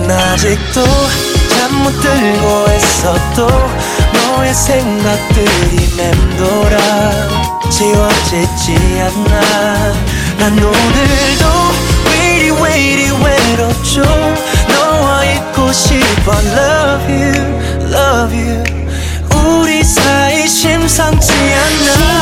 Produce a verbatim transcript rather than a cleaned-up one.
아직도 잠 못 들고 있어도 너의 생각들이 맴돌아 지워지지 않아. 난 오늘도 waiting waiting 외롭죠. 너와 있고 싶어 love you love you. 우리 사이 심상치 않아.